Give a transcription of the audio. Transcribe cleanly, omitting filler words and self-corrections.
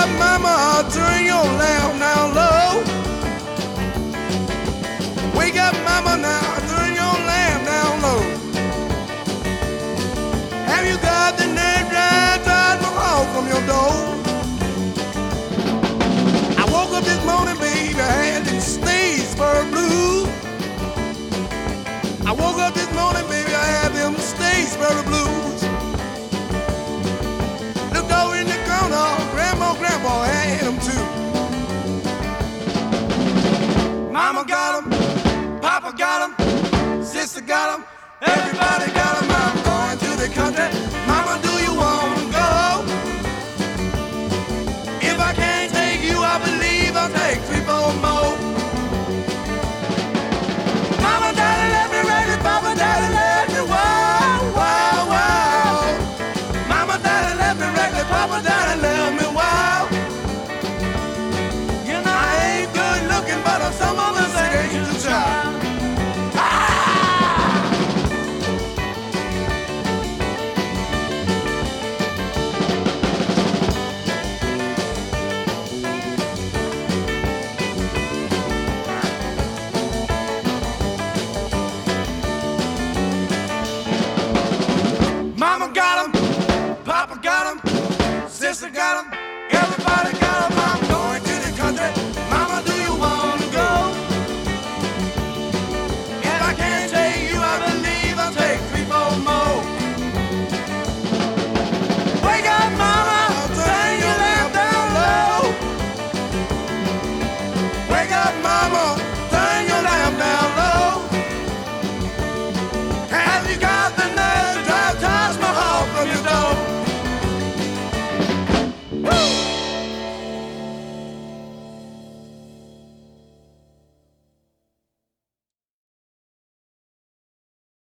up, mama, turn your lamp down low. Wake up, mama, now, turn your lamp down low. Have you got the nerve drive to fall from your door? I woke up this morning, baby, I had them Statesboro blues. I woke up this morning, baby, I had them Statesboro blues. Looked over in the corner, grandpa had them too. Mama got them, Papa got them, sister got them, everybody got them. I'm going to the country. Mama, do you want to go? If I can't take you, I believe I'll take 3, 4 more. Mama, daddy, let me ride it. Papa, daddy, let me wow, wow, wow. Mama, daddy, let me ride it. Papa, daddy, let me wow. You know I ain't good looking, but I'm some of us angel child. Mama got 'em, Papa got 'em, sister got 'em, everybody got 'em. I'm going to the country. Mama, do you want to go? If I can't take you, I believe I'll take 3, 4 more. Wake up, mama, turn your lamp down low. Wake up, mama.